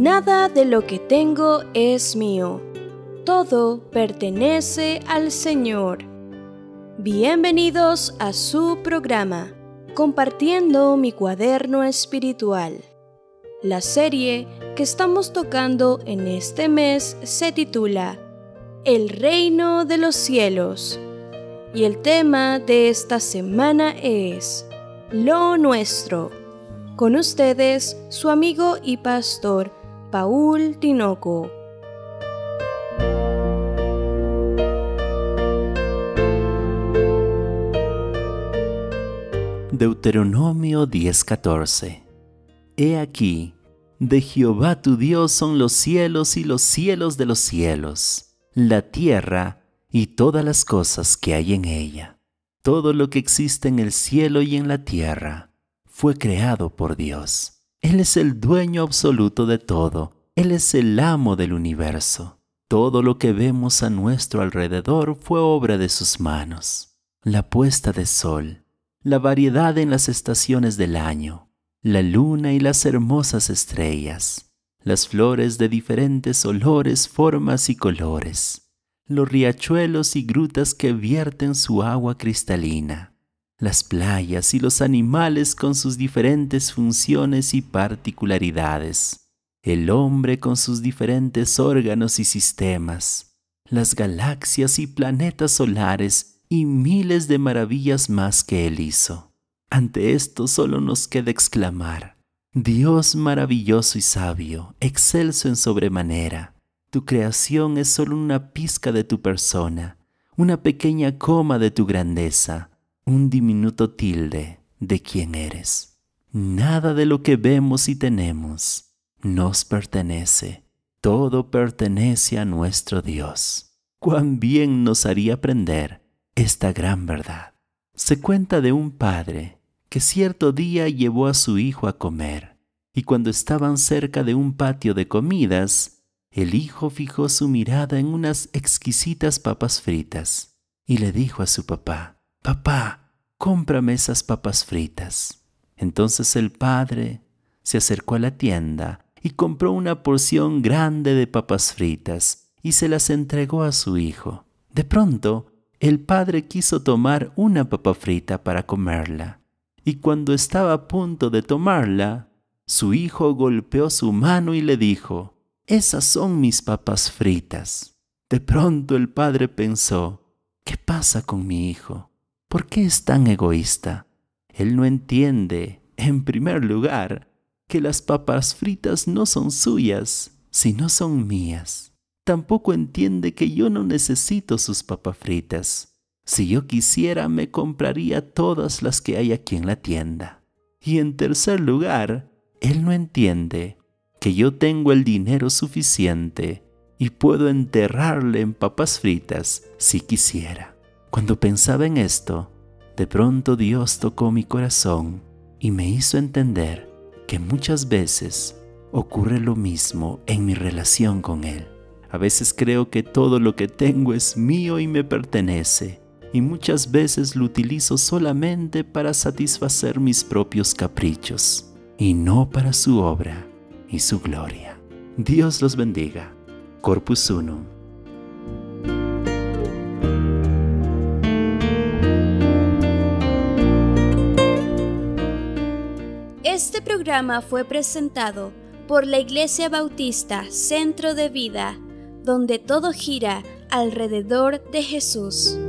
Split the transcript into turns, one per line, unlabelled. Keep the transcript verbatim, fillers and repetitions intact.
Nada de lo que tengo es mío. Todo pertenece al Señor. Bienvenidos a su programa, Compartiendo mi cuaderno espiritual. La serie que estamos tocando en este mes se titula El Reino de los Cielos. Y el tema de esta semana es Lo Nuestro. Con ustedes, su amigo y pastor, Paul Tinoco.
Deuteronomio diez catorce. He aquí, de Jehová tu Dios son los cielos y los cielos de los cielos, la tierra y todas las cosas que hay en ella. Todo lo que existe en el cielo y en la tierra fue creado por Dios. Él es el dueño absoluto de todo. Él es el amo del universo. Todo lo que vemos a nuestro alrededor fue obra de sus manos. La puesta de sol, la variedad en las estaciones del año, la luna y las hermosas estrellas, las flores de diferentes olores, formas y colores, los riachuelos y grutas que vierten su agua cristalina, las playas y los animales con sus diferentes funciones y particularidades, el hombre con sus diferentes órganos y sistemas, las galaxias y planetas solares y miles de maravillas más que Él hizo. Ante esto solo nos queda exclamar: Dios maravilloso y sabio, excelso en sobremanera, tu creación es solo una pizca de tu persona, una pequeña coma de tu grandeza, un diminuto tilde de quién eres. Nada de lo que vemos y tenemos nos pertenece, todo pertenece a nuestro Dios. Cuán bien nos haría aprender esta gran verdad. Se cuenta de un padre que cierto día llevó a su hijo a comer, y cuando estaban cerca de un patio de comidas, el hijo fijó su mirada en unas exquisitas papas fritas, y le dijo a su papá: «Papá, cómprame esas papas fritas». Entonces el padre se acercó a la tienda y compró una porción grande de papas fritas y se las entregó a su hijo. De pronto, el padre quiso tomar una papa frita para comerla, y cuando estaba a punto de tomarla, su hijo golpeó su mano y le dijo: «Esas son mis papas fritas». De pronto el padre pensó: «¿Qué pasa con mi hijo? ¿Por qué es tan egoísta? Él no entiende, en primer lugar, que las papas fritas no son suyas, sino son mías. Tampoco entiende que yo no necesito sus papas fritas. Si yo quisiera, me compraría todas las que hay aquí en la tienda. Y en tercer lugar, él no entiende que yo tengo el dinero suficiente y puedo enterrarle en papas fritas si quisiera». Cuando pensaba en esto, de pronto Dios tocó mi corazón y me hizo entender que muchas veces ocurre lo mismo en mi relación con Él. A veces creo que todo lo que tengo es mío y me pertenece, y muchas veces lo utilizo solamente para satisfacer mis propios caprichos, y no para su obra y su gloria. Dios los bendiga. Corpus Unum.
Este programa fue presentado por la Iglesia Bautista Centro de Vida, donde todo gira alrededor de Jesús.